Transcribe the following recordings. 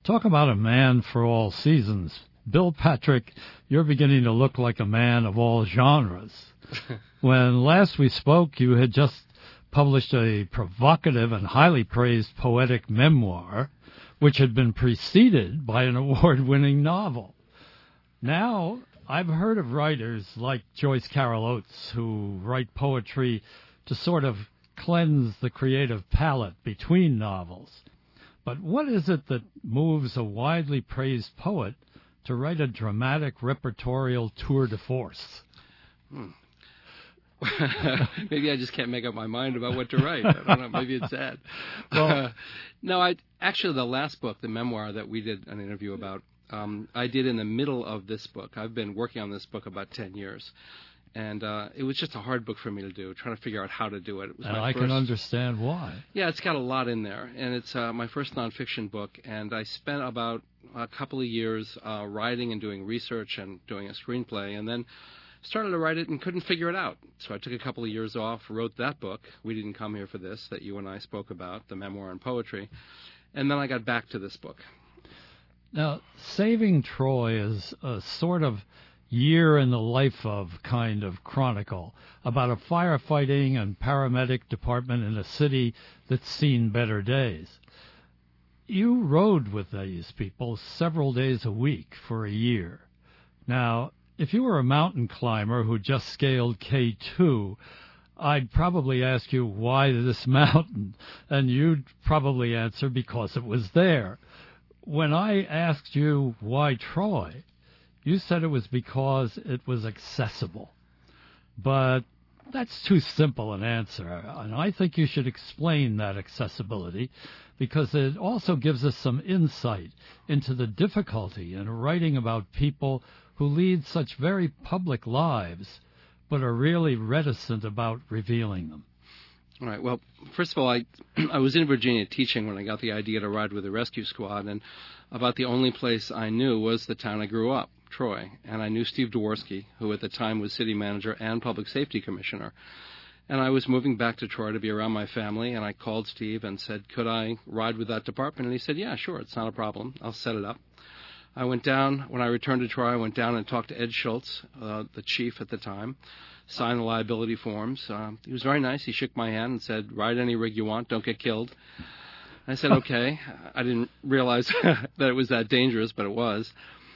Talk about a man for all seasons. Bill Patrick, you're beginning to look like a man of all genres. When last we spoke, you had just published a provocative and highly praised poetic memoir, which had been preceded by an award-winning novel. Now, I've heard of writers like Joyce Carol Oates who write poetry to sort of cleanse the creative palette between novels. But what is it that moves a widely praised poet to write a dramatic repertorial tour de force? Maybe I just can't make up my mind about what to write. I don't know. Maybe it's sad. Well, no, actually, the last book, the memoir that we did an interview about, I did in the middle of this book. I've been working on this book about 10 years. And it was just a hard book for me to do, trying to figure out how to do it. It was and I can understand why. Yeah, it's got a lot in there. And it's my first nonfiction book. And I spent about a couple of years writing and doing research and doing a screenplay. And then started to write it and couldn't figure it out. So I took a couple of years off, wrote that book. We didn't come here for this, that you and I spoke about, the memoir and poetry. And then I got back to this book. Now, Saving Troy is a sort of year in the life of kind of chronicle about a firefighting and paramedic department in a city that's seen better days. You rode with these people several days a week for a year. Now, if you were a mountain climber who just scaled K2, I'd probably ask you why this mountain, and you'd probably answer because it was there. When I asked you why Troy, you said it was because it was accessible. But that's too simple an answer, and I think you should explain that accessibility because it also gives us some insight into the difficulty in writing about people who lead such very public lives but are really reticent about revealing them. All right. Well, first of all, I was in Virginia teaching when I got the idea to ride with the rescue squad, and about the only place I knew was the town I grew up, Troy. And I knew Steve Dworsky, who at the time was city manager and public safety commissioner. And I was moving back to Troy to be around my family, and I called Steve and said, could I ride with that department? And he said, yeah, sure, it's not a problem. I'll set it up. I went down, when I returned to Troy, I went down and talked to Ed Schultz, the chief at the time, signed the liability forms. He was very nice. He shook my hand and said, ride any rig you want, don't get killed. I said, okay. I didn't realize that it was that dangerous, but it was.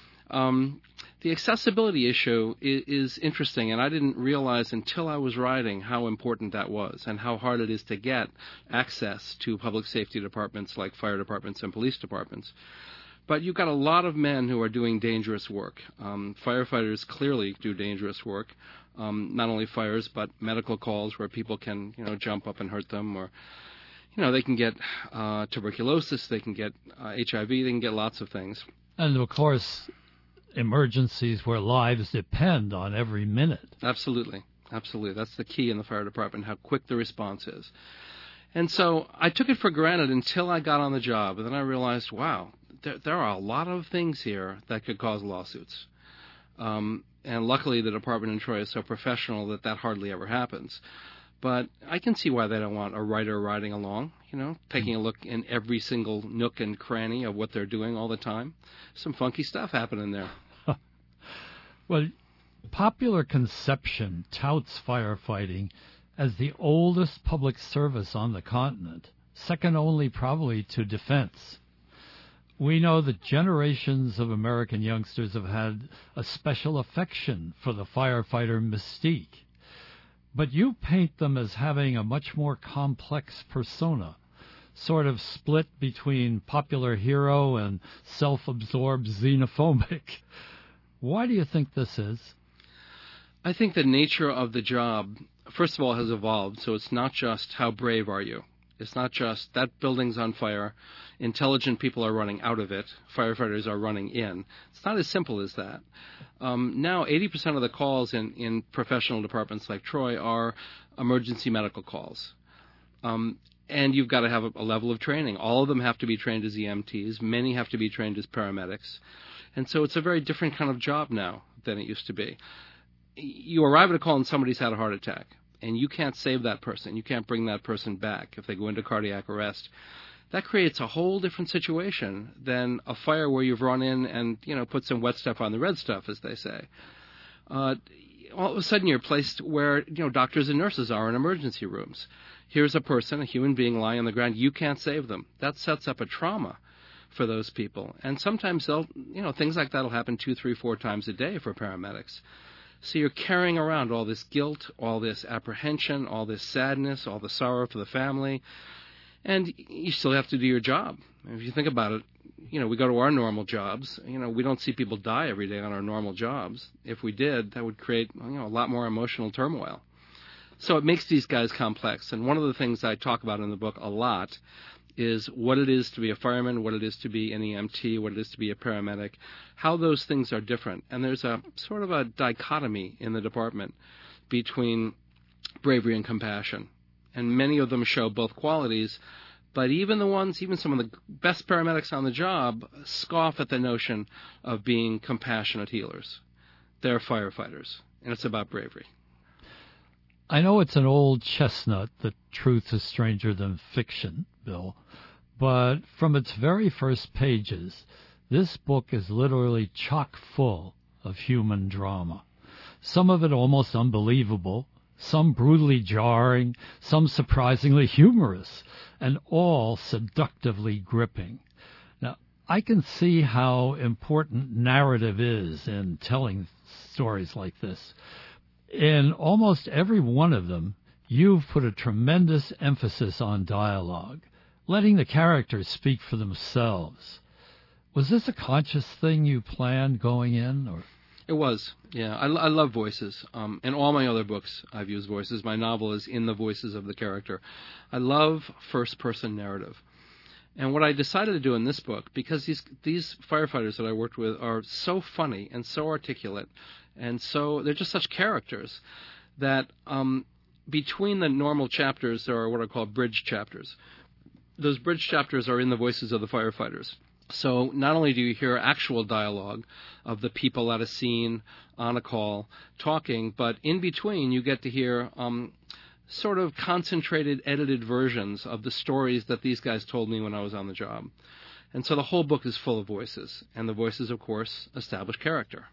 The accessibility issue is interesting, and I didn't realize until I was writing how important that was and how hard it is to get access to public safety departments like fire departments and police departments. But you've got a lot of men who are doing dangerous work. Firefighters clearly do dangerous work, not only fires but medical calls where people can, jump up and hurt them, or, they can get tuberculosis, they can get HIV, they can get lots of things. And, of course, emergencies where lives depend on every minute. Absolutely. Absolutely. That's the key in the fire department, how quick the response is. And so I took it for granted until I got on the job, and then I realized, wow, there are a lot of things here that could cause lawsuits. And luckily the department in Troy is so professional that hardly ever happens. But I can see why they don't want a writer riding along, taking a look in every single nook and cranny of what they're doing all the time. Some funky stuff happening there. Well, popular conception touts firefighting as the oldest public service on the continent, second only probably to defense. We know that generations of American youngsters have had a special affection for the firefighter mystique. But you paint them as having a much more complex persona, sort of split between popular hero and self-absorbed xenophobic. Why do you think this is? I think the nature of the job, first of all, has evolved. So it's not just how brave are you. It's not just that building's on fire, intelligent people are running out of it, firefighters are running in. It's not as simple as that. Now 80% of the calls in professional departments like Troy are emergency medical calls. And you've got to have a level of training. All of them have to be trained as EMTs. Many have to be trained as paramedics. And so it's a very different kind of job now than it used to be. You arrive at a call and somebody's had a heart attack, and you can't save that person. You can't bring that person back if they go into cardiac arrest. that creates a whole different situation than a fire where you've run in and, put some wet stuff on the red stuff, as they say. All of a sudden you're placed where, doctors and nurses are in emergency rooms. Here's a person, a human being lying on the ground. You can't save them. That sets up a trauma for those people. And sometimes things like that will happen 2, 3, 4 times a day for paramedics. So you're carrying around all this guilt, all this apprehension, all this sadness, all the sorrow for the family. And you still have to do your job. If you think about it, we go to our normal jobs. We don't see people die every day on our normal jobs. If we did, that would create, a lot more emotional turmoil. So it makes these guys complex. And one of the things I talk about in the book a lot is what it is to be a fireman, what it is to be an EMT, what it is to be a paramedic, how those things are different. And there's a sort of a dichotomy in the department between bravery and compassion. And many of them show both qualities, but even some of the best paramedics on the job scoff at the notion of being compassionate healers. They're firefighters, and it's about bravery. I know it's an old chestnut that truth is stranger than fiction, Bill, but from its very first pages, this book is literally chock full of human drama. Some of it almost unbelievable, some brutally jarring, some surprisingly humorous, and all seductively gripping. Now, I can see how important narrative is in telling stories like this. In almost every one of them, you've put a tremendous emphasis on dialogue, letting the characters speak for themselves. Was this a conscious thing you planned going in, or? It was, yeah. I love voices. In all my other books, I've used voices. My novel is in the voices of the character. I love first-person narrative. And what I decided to do in this book, because these firefighters that I worked with are so funny and so articulate, and so they're just such characters, that between the normal chapters, there are what are called bridge chapters. Those bridge chapters are in the voices of the firefighters. So not only do you hear actual dialogue of the people at a scene, on a call, talking, but in between you get to hear sort of concentrated, edited versions of the stories that these guys told me when I was on the job. And so the whole book is full of voices, and the voices, of course, establish character.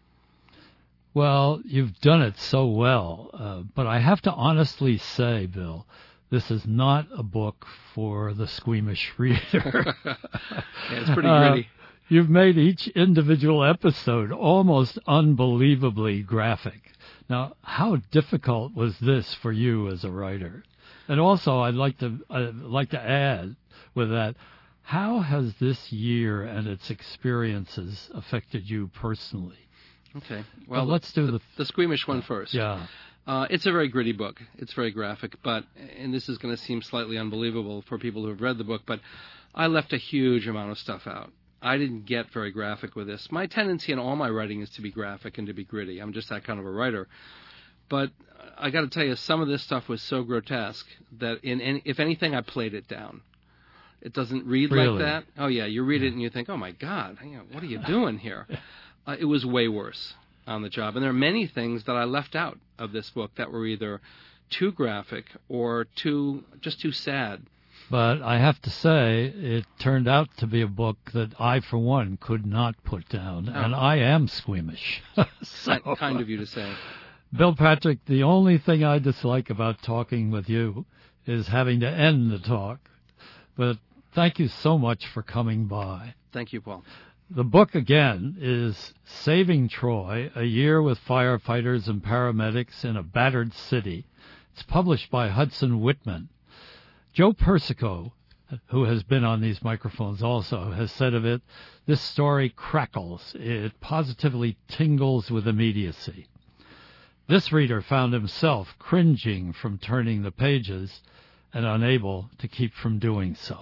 Well, you've done it so well, but I have to honestly say, Bill, this is not a book for the squeamish reader. Yeah, it's pretty gritty. You've made each individual episode almost unbelievably graphic. Now, how difficult was this for you as a writer? And also, I'd like to add with that, how has this year and its experiences affected you personally? Okay. Well, let's do the squeamish one first. Yeah. It's a very gritty book. It's very graphic, and this is going to seem slightly unbelievable for people who have read the book, but I left a huge amount of stuff out. I didn't get very graphic with this. My tendency in all my writing is to be graphic and to be gritty. I'm just that kind of a writer. But I got to tell you, some of this stuff was so grotesque that if anything, I played it down. It doesn't read really? Like that. Oh, yeah, you read it and you think, oh, my God, what are you doing here? It was way worse on the job. And there are many things that I left out of this book that were either too graphic or just too sad. But I have to say, it turned out to be a book that I, for one, could not put down. Oh. And I am squeamish. So, kind of you to say. Bill Patrick, the only thing I dislike about talking with you is having to end the talk. But thank you so much for coming by. Thank you, Paul. The book, again, is Saving Troy, A Year with Firefighters and Paramedics in a Battered City. It's published by Hudson Whitman. Joe Persico, who has been on these microphones also, has said of it, this story crackles. It positively tingles with immediacy. This reader found himself cringing from turning the pages and unable to keep from doing so.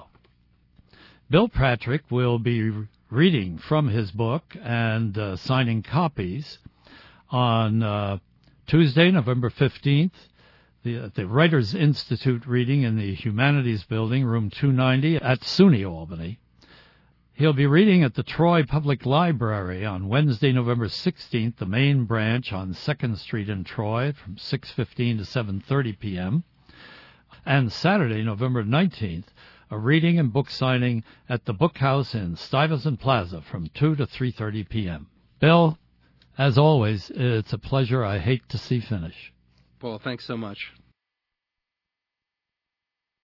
Bill Patrick will be reading from his book and signing copies on Tuesday, November 15th, the Writers Institute reading in the Humanities Building, room 290 at SUNY Albany. He'll be reading at the Troy Public Library on Wednesday, November 16th, the main branch on 2nd Street in Troy from 6:15 to 7:30 p.m., and Saturday, November 19th, a reading and book signing at the Book House in Stuyvesant Plaza from 2 to 3:30 p.m. Bill, as always, it's a pleasure I hate to see finish. Paul, thanks so much.